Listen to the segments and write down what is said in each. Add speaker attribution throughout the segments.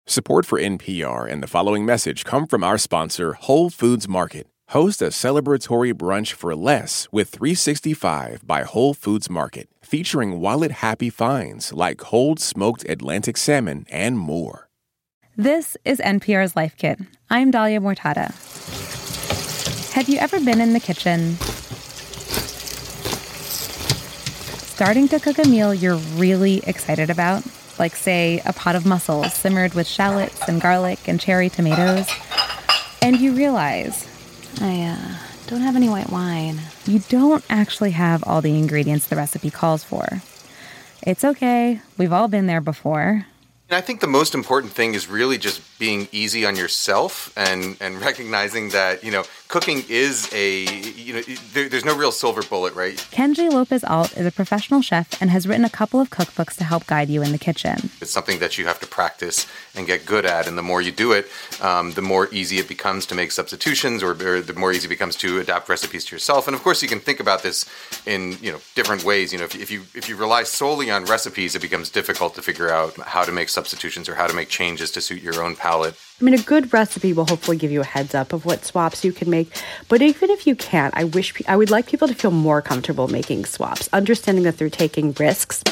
Speaker 1: Support for NPR and the following message come from our sponsor, Whole Foods Market. Host a celebratory brunch for less with 365 by Whole Foods Market, featuring wallet-happy finds like cold smoked Atlantic salmon and more.
Speaker 2: This is NPR's Life Kit. I'm Dahlia Mortada. Have you ever been in the kitchen, starting to cook a meal you're really excited about? Like, say, a pot of mussels simmered with shallots and garlic and cherry tomatoes. And you realize, I don't have any white wine. You don't actually have all the ingredients the recipe calls for. It's okay. We've all been there before.
Speaker 3: And I think the most important thing is really just being easy on yourself and recognizing that, cooking is there's no real silver bullet, right?
Speaker 2: Kenji Lopez-Alt is a professional chef and has written a couple of cookbooks to help guide you in the kitchen.
Speaker 3: It's something that you have to practice and get good at. And the more you do it, the more easy it becomes to make substitutions or the more easy it becomes to adapt recipes to yourself. And of course, you can think about this in, different ways. If you rely solely on recipes, it becomes difficult to figure out how to make substitutions or how to make changes to suit your own palate.
Speaker 4: I mean, a good recipe will hopefully give you a heads up of what swaps you can make. But even if you can't, I would like people to feel more comfortable making swaps, understanding that they're taking risks.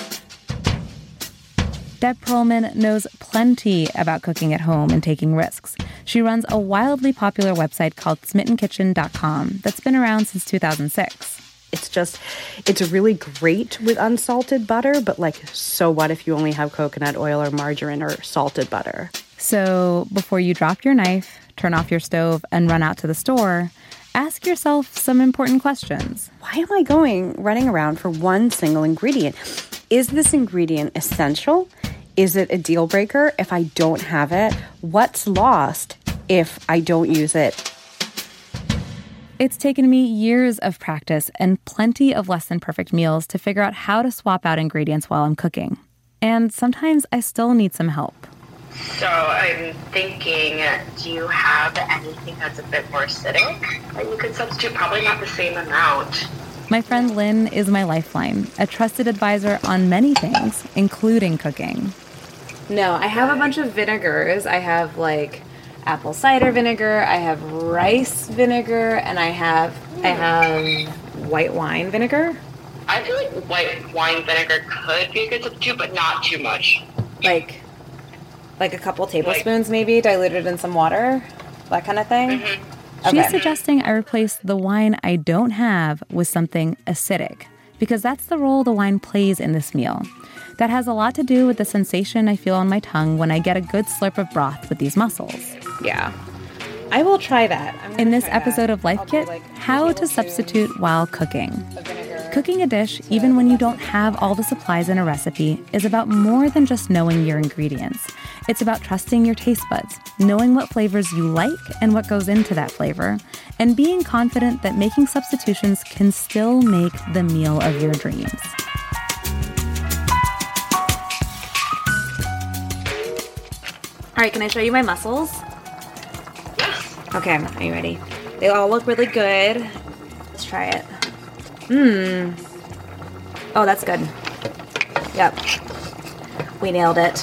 Speaker 2: Deb Perlman knows plenty about cooking at home and taking risks. She runs a wildly popular website called SmittenKitchen.com that's been around since 2006.
Speaker 4: It's really great with unsalted butter, but so what if you only have coconut oil or margarine or salted butter?
Speaker 2: So before you drop your knife, turn off your stove, and run out to the store, ask yourself some important questions.
Speaker 4: Why am I running around for one single ingredient? Is this ingredient essential? Is it a deal breaker if I don't have it? What's lost if I don't use it?
Speaker 2: It's taken me years of practice and plenty of less than perfect meals to figure out how to swap out ingredients while I'm cooking. And sometimes I still need some help.
Speaker 5: So I'm thinking, do you have anything that's a bit more acidic that you could substitute? Probably not the same amount.
Speaker 2: My friend Lynn is my lifeline, a trusted advisor on many things, including cooking.
Speaker 6: No, I have a bunch of vinegars. I have apple cider vinegar, I have rice vinegar, and I have white wine vinegar.
Speaker 5: I feel like white wine vinegar could be a good substitute, but not too much.
Speaker 6: Like a couple tablespoons maybe, diluted in some water, that kind of thing.
Speaker 5: Mm-hmm.
Speaker 2: Okay.
Speaker 6: She's
Speaker 2: suggesting I replace the wine I don't have with something acidic, because that's the role the wine plays in this meal. That has a lot to do with the sensation I feel on my tongue when I get a good slurp of broth with these mussels.
Speaker 6: Yeah. I will try that.
Speaker 2: In this episode of Life Kit, how to substitute while cooking. Cooking a dish, even when you don't have all the supplies in a recipe, is about more than just knowing your ingredients. It's about trusting your taste buds, knowing what flavors you like and what goes into that flavor, and being confident that making substitutions can still make the meal of your dreams.
Speaker 6: All right, can I show you my mussels?
Speaker 5: Yes.
Speaker 6: Okay, are you ready? They all look really good. Let's try it. Oh, that's good. Yep. We nailed it.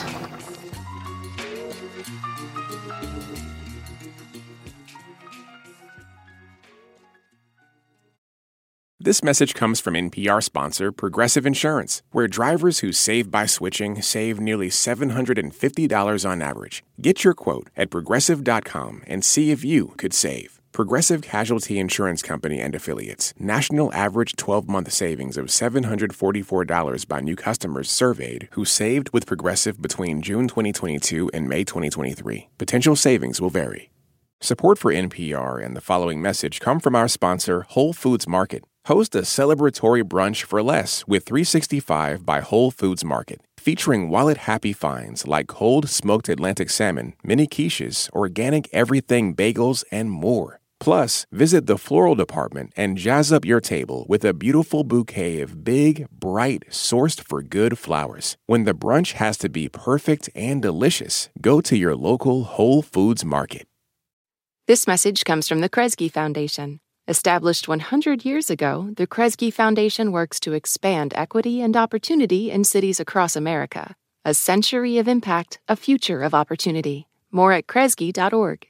Speaker 1: This message comes from NPR sponsor Progressive Insurance, where drivers who save by switching save nearly $750 on average. Get your quote at Progressive.com and see if you could save. Progressive Casualty Insurance Company and Affiliates. National average 12-month savings of $744 by new customers surveyed who saved with Progressive between June 2022 and May 2023. Potential savings will vary. Support for NPR and the following message come from our sponsor, Whole Foods Market. Host a celebratory brunch for less with 365 by Whole Foods Market, featuring wallet-happy finds like cold smoked Atlantic salmon, mini quiches, organic everything bagels, and more. Plus, visit the floral department and jazz up your table with a beautiful bouquet of big, bright, sourced-for-good flowers. When the brunch has to be perfect and delicious, go to your local Whole Foods Market.
Speaker 7: This message comes from the Kresge Foundation. Established 100 years ago, the Kresge Foundation works to expand equity and opportunity in cities across America. A century of impact, a future of opportunity. More at Kresge.org.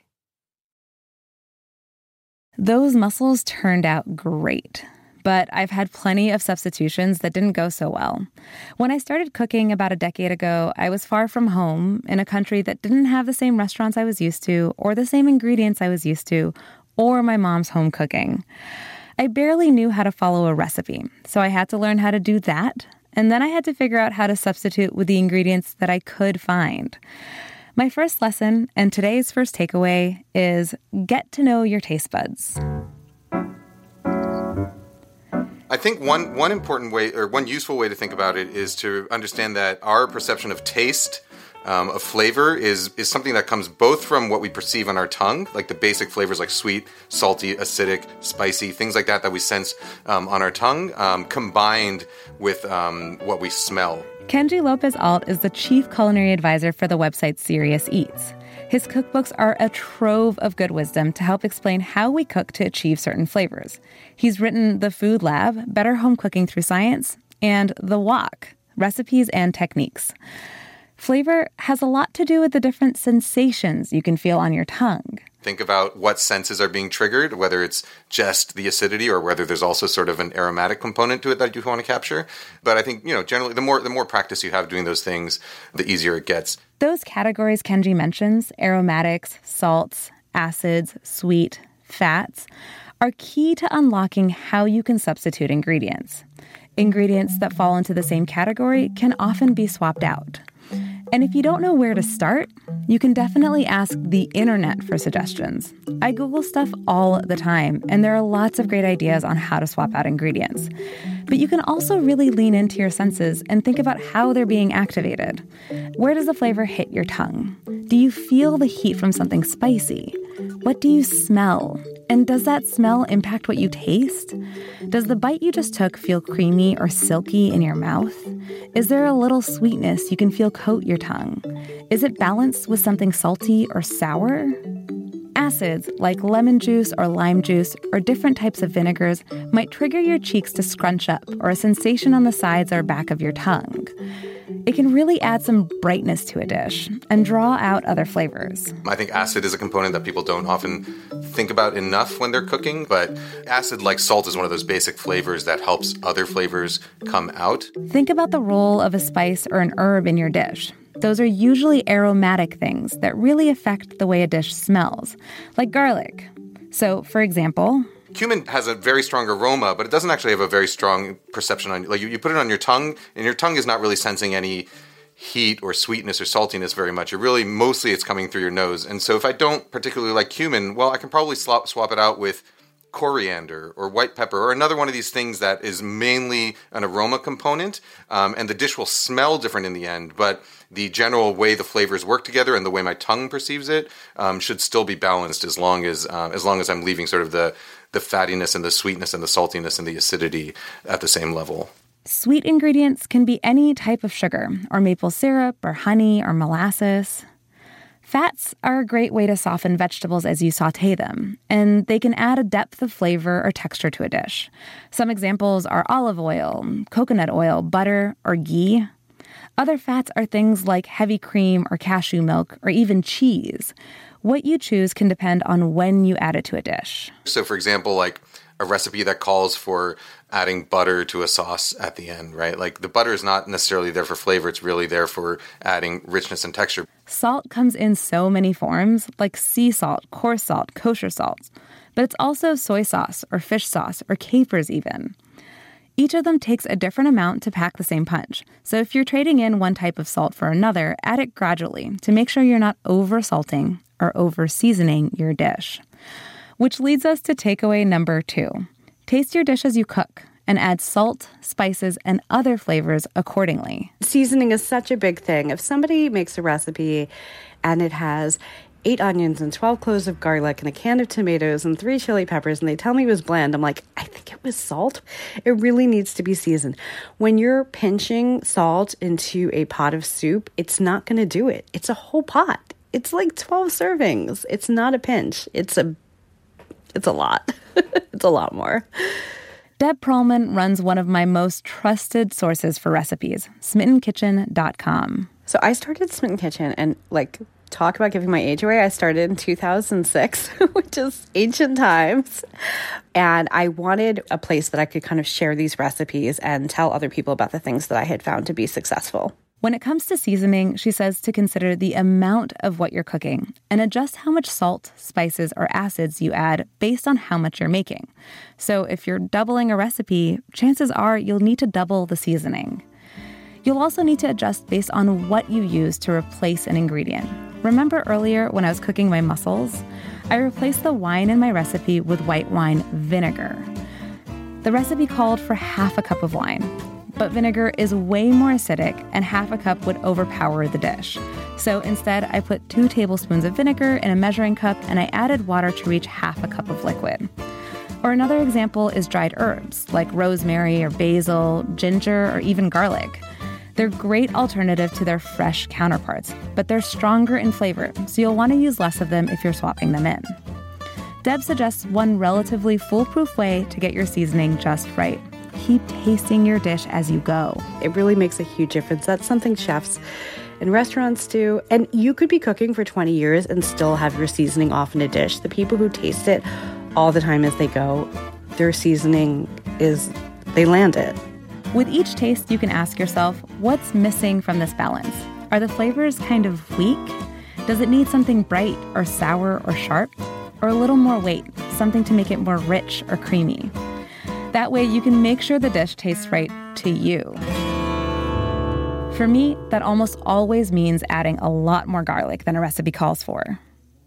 Speaker 2: Those mussels turned out great, but I've had plenty of substitutions that didn't go so well. When I started cooking about a decade ago, I was far from home in a country that didn't have the same restaurants I was used to, or the same ingredients I was used to, or my mom's home cooking. I barely knew how to follow a recipe, so I had to learn how to do that, and then I had to figure out how to substitute with the ingredients that I could find. My first lesson, and today's first takeaway, is get to know your taste buds.
Speaker 3: I think one important way, or one useful way to think about it, is to understand that our perception of taste, of flavor, is something that comes both from what we perceive on our tongue, like the basic flavors like sweet, salty, acidic, spicy, things like that we sense on our tongue, combined with what we smell.
Speaker 2: Kenji Lopez-Alt is the chief culinary advisor for the website Serious Eats. His cookbooks are a trove of good wisdom to help explain how we cook to achieve certain flavors. He's written The Food Lab, Better Home Cooking Through Science, and The Wok, Recipes and Techniques. Flavor has a lot to do with the different sensations you can feel on your tongue.
Speaker 3: Think about what senses are being triggered, whether it's just the acidity or whether there's also sort of an aromatic component to it that you want to capture. But I think, generally the more practice you have doing those things, the easier it gets.
Speaker 2: Those categories Kenji mentions, aromatics, salts, acids, sweet, fats, are key to unlocking how you can substitute ingredients. Ingredients that fall into the same category can often be swapped out. And if you don't know where to start, you can definitely ask the internet for suggestions. I Google stuff all the time, and there are lots of great ideas on how to swap out ingredients. But you can also really lean into your senses and think about how they're being activated. Where does the flavor hit your tongue? Do you feel the heat from something spicy? What do you smell? And does that smell impact what you taste? Does the bite you just took feel creamy or silky in your mouth? Is there a little sweetness you can feel coat your tongue? Is it balanced with something salty or sour? Acids like lemon juice or lime juice or different types of vinegars might trigger your cheeks to scrunch up or a sensation on the sides or back of your tongue. It can really add some brightness to a dish and draw out other flavors.
Speaker 3: I think acid is a component that people don't often think about enough when they're cooking, but acid, like salt, is one of those basic flavors that helps other flavors come out.
Speaker 2: Think about the role of a spice or an herb in your dish. Those are usually aromatic things that really affect the way a dish smells, like garlic. So, for example,
Speaker 3: cumin has a very strong aroma, but it doesn't actually have a very strong perception on, like you put it on your tongue, and your tongue is not really sensing any heat or sweetness or saltiness very much. Mostly it's coming through your nose. And so if I don't particularly like cumin, well, I can probably swap it out with coriander or white pepper or another one of these things that is mainly an aroma component, and the dish will smell different in the end, but the general way the flavors work together and the way my tongue perceives it should still be balanced as long as I'm leaving sort of the fattiness and the sweetness and the saltiness and the acidity at the same level.
Speaker 2: Sweet ingredients can be any type of sugar, or maple syrup, or honey, or molasses. Fats are a great way to soften vegetables as you sauté them, and they can add a depth of flavor or texture to a dish. Some examples are olive oil, coconut oil, butter, or ghee. Other fats are things like heavy cream or cashew milk, or even cheese. What you choose can depend on when you add it to a dish.
Speaker 3: So, for example, like a recipe that calls for adding butter to a sauce at the end, right? Like the butter is not necessarily there for flavor. It's really there for adding richness and texture.
Speaker 2: Salt comes in so many forms, like sea salt, coarse salt, kosher salt. But it's also soy sauce or fish sauce or capers even. Each of them takes a different amount to pack the same punch. So if you're trading in one type of salt for another, add it gradually to make sure you're not over-salting or over-seasoning your dish. Which leads us to takeaway number 2. Taste your dish as you cook and add salt, spices, and other flavors accordingly.
Speaker 4: Seasoning is such a big thing. If somebody makes a recipe and it has 8 onions and 12 cloves of garlic and a can of tomatoes and 3 chili peppers, and they tell me it was bland, I'm like, I think it was salt. It really needs to be seasoned. When you're pinching salt into a pot of soup, it's not going to do it. It's a whole pot. It's like 12 servings. It's not a pinch. It's a lot. It's a lot more.
Speaker 2: Deb Perlman runs one of my most trusted sources for recipes, SmittenKitchen.com.
Speaker 4: So I started Smitten Kitchen, and talk about giving my age away. I started in 2006, which is ancient times. And I wanted a place that I could kind of share these recipes and tell other people about the things that I had found to be successful.
Speaker 2: When it comes to seasoning, she says to consider the amount of what you're cooking and adjust how much salt, spices, or acids you add based on how much you're making. So if you're doubling a recipe, chances are you'll need to double the seasoning. You'll also need to adjust based on what you use to replace an ingredient. Remember earlier when I was cooking my mussels? I replaced the wine in my recipe with white wine vinegar. The recipe called for half a cup of wine, but vinegar is way more acidic and half a cup would overpower the dish. So instead, I put 2 tablespoons of vinegar in a measuring cup and I added water to reach half a cup of liquid. Or another example is dried herbs like rosemary or basil, ginger, or even garlic. They're a great alternative to their fresh counterparts, but they're stronger in flavor, so you'll want to use less of them if you're swapping them in. Deb suggests one relatively foolproof way to get your seasoning just right. Keep tasting your dish as you go.
Speaker 4: It really makes a huge difference. That's something chefs in restaurants do. And you could be cooking for 20 years and still have your seasoning off in a dish. The people who taste it all the time as they go, their seasoning they land it.
Speaker 2: With each taste, you can ask yourself, what's missing from this balance? Are the flavors kind of weak? Does it need something bright or sour or sharp? Or a little more weight, something to make it more rich or creamy? That way, you can make sure the dish tastes right to you. For me, that almost always means adding a lot more garlic than a recipe calls for.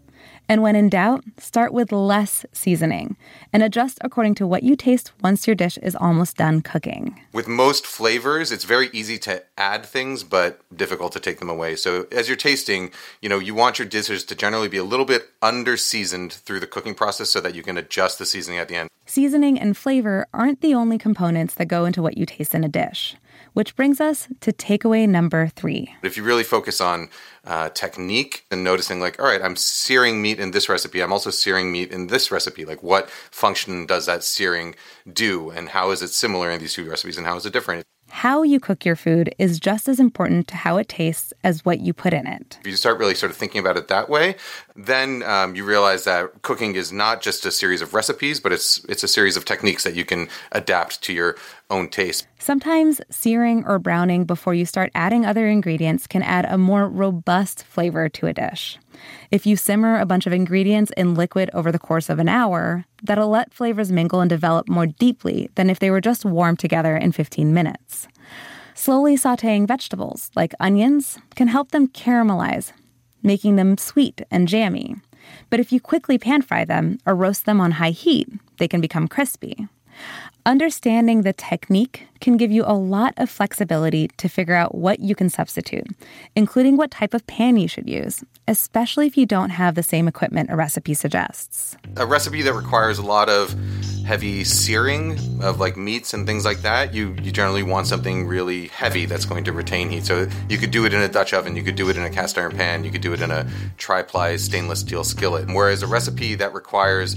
Speaker 2: And when in doubt, start with less seasoning and adjust according to what you taste once your dish is almost done cooking.
Speaker 3: With most flavors, it's very easy to add things, but difficult to take them away. So as you're tasting, you want your dishes to generally be a little bit under-seasoned through the cooking process so that you can adjust the seasoning at the end.
Speaker 2: Seasoning and flavor aren't the only components that go into what you taste in a dish. Which brings us to takeaway number 3.
Speaker 3: If you really focus on technique and noticing all right, I'm searing meat in this recipe. I'm also searing meat in this recipe. What function does that searing do? And how is it similar in these 2 recipes and how is it different?
Speaker 2: How you cook your food is just as important to how it tastes as what you put in it.
Speaker 3: If you start really sort of thinking about it that way, then you realize that cooking is not just a series of recipes, but it's a series of techniques that you can adapt to your own taste.
Speaker 2: Sometimes searing or browning before you start adding other ingredients can add a more robust flavor to a dish. If you simmer a bunch of ingredients in liquid over the course of an hour, that'll let flavors mingle and develop more deeply than if they were just warmed together in 15 minutes. Slowly sautéing vegetables, like onions, can help them caramelize, making them sweet and jammy. But if you quickly pan-fry them or roast them on high heat, they can become crispy. Understanding the technique can give you a lot of flexibility to figure out what you can substitute, including what type of pan you should use, especially if you don't have the same equipment a recipe suggests.
Speaker 3: A recipe that requires a lot of heavy searing of meats and things like that, you generally want something really heavy that's going to retain heat. So you could do it in a Dutch oven, you could do it in a cast iron pan, you could do it in a tri-ply stainless steel skillet. Whereas a recipe that requires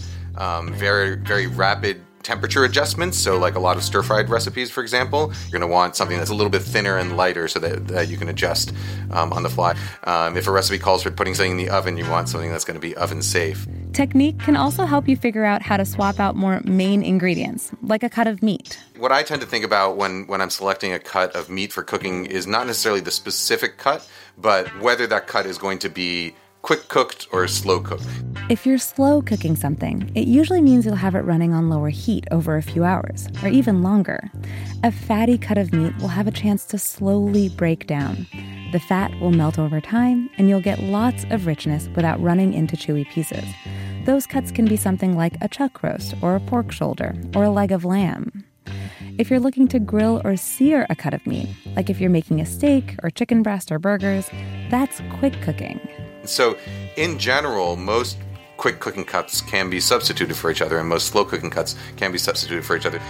Speaker 3: very, very rapid temperature adjustments, so a lot of stir-fried recipes, for example, you're going to want something that's a little bit thinner and lighter so that you can adjust on the fly. If a recipe calls for putting something in the oven, you want something that's going to be oven safe.
Speaker 2: Technique can also help you figure out how to swap out more main ingredients, like a cut of meat.
Speaker 3: What I tend to think about when I'm selecting a cut of meat for cooking is not necessarily the specific cut, but whether that cut is going to be quick cooked or slow cooked.
Speaker 2: If you're slow cooking something, it usually means you'll have it running on lower heat over a few hours, or even longer. A fatty cut of meat will have a chance to slowly break down. The fat will melt over time, and you'll get lots of richness without running into chewy pieces. Those cuts can be something like a chuck roast, or a pork shoulder, or a leg of lamb. If you're looking to grill or sear a cut of meat, like if you're making a steak or chicken breast or burgers, that's quick cooking.
Speaker 3: So, in general, most quick cooking cuts can be substituted for each other, and most slow cooking cuts can be substituted for each other.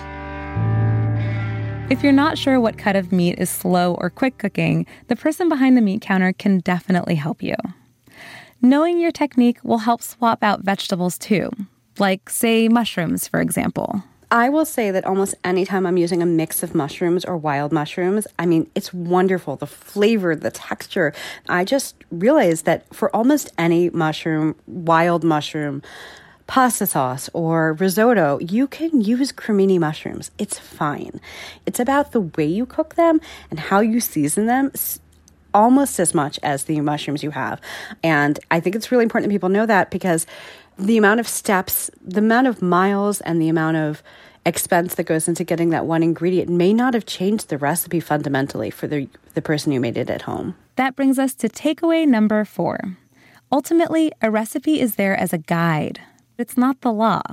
Speaker 2: If you're not sure what cut of meat is slow or quick cooking, the person behind the meat counter can definitely help you. Knowing your technique will help swap out vegetables too, like, say, mushrooms, for example.
Speaker 4: I will say that almost anytime I'm using a mix of mushrooms or wild mushrooms, I mean, it's wonderful. The flavor, the texture. I just realized that for almost any mushroom, wild mushroom, pasta sauce or risotto, you can use cremini mushrooms. It's fine. It's about the way you cook them and how you season them almost as much as the mushrooms you have. And I think it's really important that people know that, because the amount of steps, the amount of miles, and the amount of expense that goes into getting that one ingredient may not have changed the recipe fundamentally for the person who made it at home.
Speaker 2: That brings us to takeaway number 4. Ultimately, a recipe is there as a guide. It's not the law.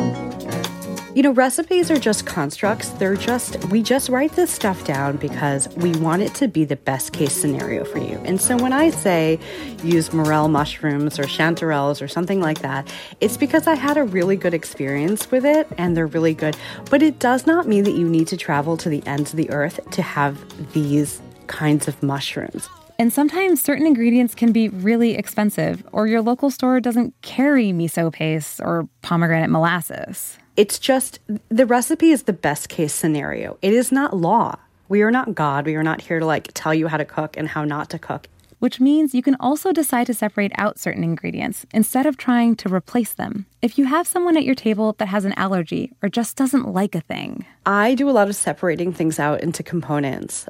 Speaker 4: You know, recipes are just constructs. We just write this stuff down because we want it to be the best case scenario for you. And so when I say use morel mushrooms or chanterelles or something like that, it's because I had a really good experience with it and they're really good. But it does not mean that you need to travel to the ends of the earth to have these kinds of mushrooms.
Speaker 2: And sometimes certain ingredients can be really expensive, or your local store doesn't carry miso paste or pomegranate molasses.
Speaker 4: It's just, the recipe is the best case scenario. It is not law. We are not God. We are not here to tell you how to cook and how not to cook.
Speaker 2: Which means you can also decide to separate out certain ingredients instead of trying to replace them. If you have someone at your table that has an allergy or just doesn't like a thing.
Speaker 4: I do a lot of separating things out into components.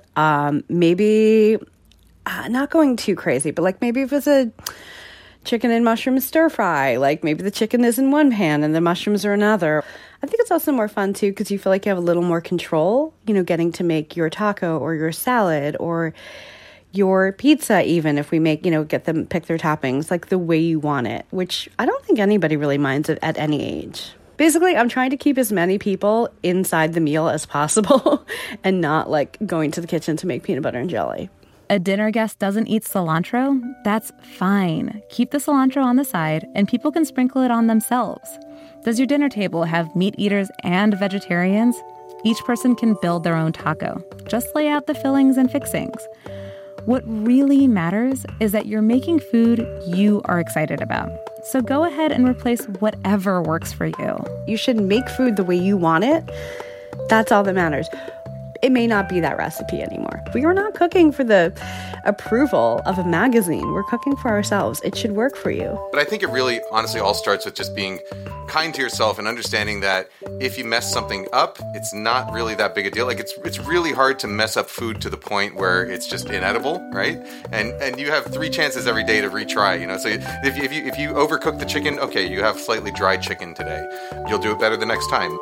Speaker 4: Maybe, not going too crazy, but maybe if it's a chicken and mushroom stir fry, maybe the chicken is in one pan and the mushrooms are another. I think it's also more fun too because you feel like you have a little more control, getting to make your taco or your salad or your pizza, even if we make, get them pick their toppings the way you want it, which I don't think anybody really minds at any age. Basically, I'm trying to keep as many people inside the meal as possible and not going to the kitchen to make peanut butter and jelly.
Speaker 2: A dinner guest doesn't eat cilantro? That's fine. Keep the cilantro on the side and people can sprinkle it on themselves. Does your dinner table have meat eaters and vegetarians? Each person can build their own taco. Just lay out the fillings and fixings. What really matters is that you're making food you are excited about. So go ahead and replace whatever works for you.
Speaker 4: You should make food the way you want it. That's all that matters. It may not be that recipe anymore. We are not cooking for the approval of a magazine. We're cooking for ourselves. It should work for you.
Speaker 3: But I think it really, honestly, all starts with just being kind to yourself and understanding that if you mess something up, it's not really that big a deal. It's really hard to mess up food to the point where it's just inedible, right? And you have 3 chances every day to retry. So if you overcook the chicken, okay, you have slightly dry chicken today. You'll do it better the next time.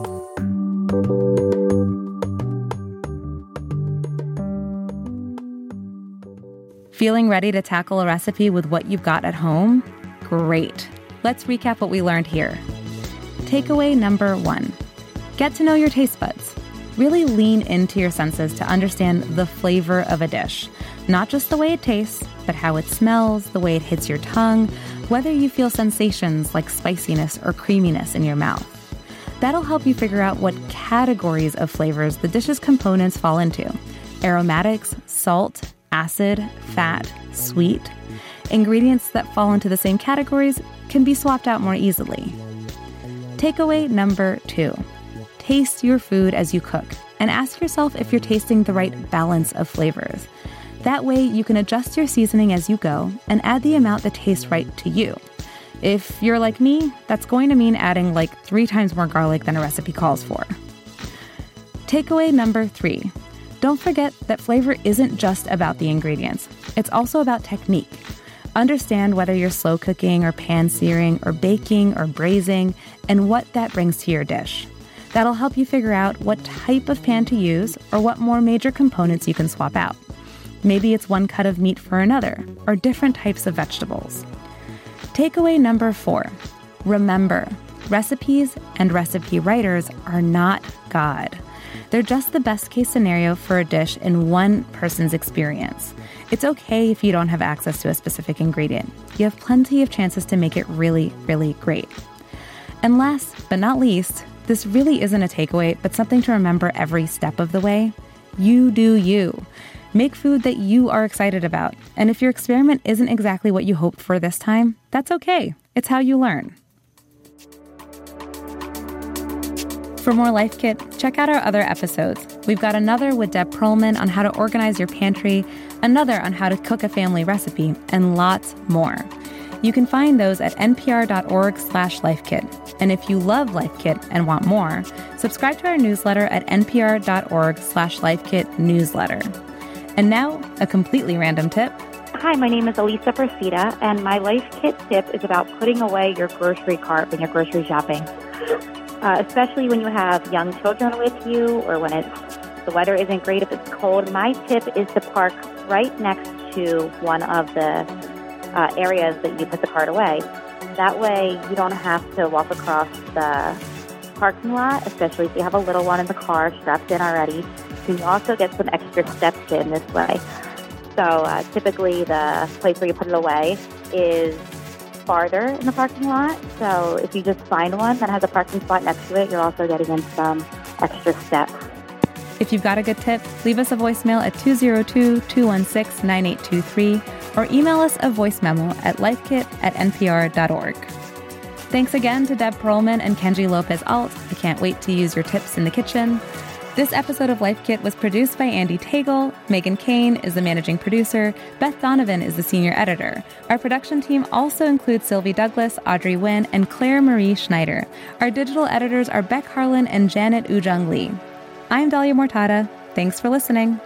Speaker 2: Feeling ready to tackle a recipe with what you've got at home? Great. Let's recap what we learned here. Takeaway number 1. Get to know your taste buds. Really lean into your senses to understand the flavor of a dish. Not just the way it tastes, but how it smells, the way it hits your tongue, whether you feel sensations like spiciness or creaminess in your mouth. That'll help you figure out what categories of flavors the dish's components fall into. Aromatics, salt, acid, fat, sweet. Ingredients that fall into the same categories can be swapped out more easily. Takeaway number 2. Taste your food as you cook and ask yourself if you're tasting the right balance of flavors. That way you can adjust your seasoning as you go and add the amount that tastes right to you. If you're like me, that's going to mean adding 3 times more garlic than a recipe calls for. Takeaway number 3. Don't forget that flavor isn't just about the ingredients. It's also about technique. Understand whether you're slow cooking or pan searing or baking or braising and what that brings to your dish. That'll help you figure out what type of pan to use or what more major components you can swap out. Maybe it's one cut of meat for another or different types of vegetables. Takeaway number 4. Remember, recipes and recipe writers are not God. They're just the best case scenario for a dish in one person's experience. It's okay if you don't have access to a specific ingredient. You have plenty of chances to make it really, really great. And last but not least, this really isn't a takeaway, but something to remember every step of the way. You do you. Make food that you are excited about. And if your experiment isn't exactly what you hoped for this time, that's okay. It's how you learn. For more Life Kit, check out our other episodes. We've got another with Deb Perlman on how to organize your pantry, another on how to cook a family recipe, and lots more. You can find those at npr.org/lifekit. And if you love Life Kit and want more, subscribe to our newsletter at npr.org/lifekit newsletter. And now, a completely random tip.
Speaker 8: Hi, my name is Elisa Persida, and my Life Kit tip is about putting away your grocery cart when you're grocery shopping. Especially when you have young children with you or when the weather isn't great, if it's cold. My tip is to park right next to one of the areas that you put the cart away. That way you don't have to walk across the parking lot, especially if you have a little one in the car strapped in already. So you also get some extra steps in this way. So typically the place where you put it away is farther in the parking lot. So if you just find one that has a parking spot next to it, you're also getting in some extra steps.
Speaker 2: If you've got a good tip, leave us a voicemail at 202-216-9823 or email us a voice memo at lifekit@npr.org. Thanks again to Deb Perlman and Kenji Lopez-Alt. I can't wait to use your tips in the kitchen. This episode of Life Kit was produced by Andy Tagle. Megan Kane is the managing producer. Beth Donovan is the senior editor. Our production team also includes Sylvie Douglas, Audrey Nguyen, and Claire Marie Schneider. Our digital editors are Beck Harlan and Janet Ujung Lee. I'm Dahlia Mortada. Thanks for listening.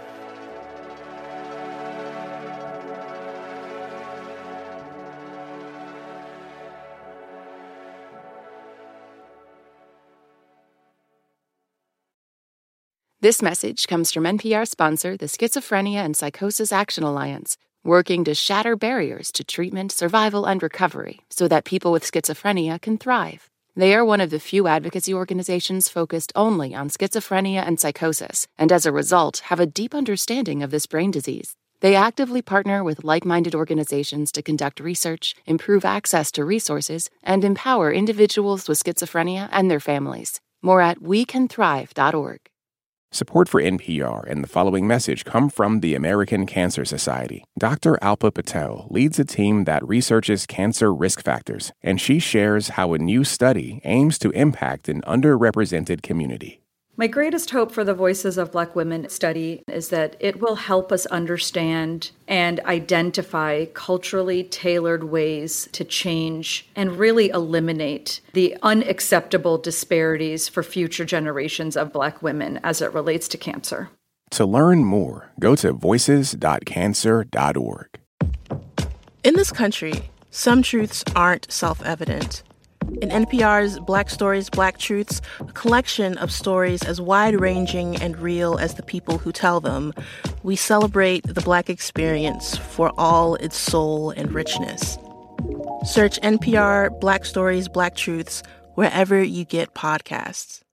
Speaker 7: This message comes from NPR sponsor, the Schizophrenia and Psychosis Action Alliance, working to shatter barriers to treatment, survival, and recovery so that people with schizophrenia can thrive. They are one of the few advocacy organizations focused only on schizophrenia and psychosis, and as a result, have a deep understanding of this brain disease. They actively partner with like-minded organizations to conduct research, improve access to resources, and empower individuals with schizophrenia and their families. More at wecanthrive.org.
Speaker 1: Support for NPR and the following message come from the American Cancer Society. Dr. Alpa Patel leads a team that researches cancer risk factors, and she shares how a new study aims to impact an underrepresented community.
Speaker 9: My greatest hope for the Voices of Black Women study is that it will help us understand and identify culturally tailored ways to change and really eliminate the unacceptable disparities for future generations of Black women as it relates to cancer.
Speaker 1: To learn more, go to voices.cancer.org.
Speaker 10: In this country, some truths aren't self-evident. In NPR's Black Stories, Black Truths, a collection of stories as wide-ranging and real as the people who tell them, we celebrate the Black experience for all its soul and richness. Search NPR Black Stories, Black Truths wherever you get podcasts.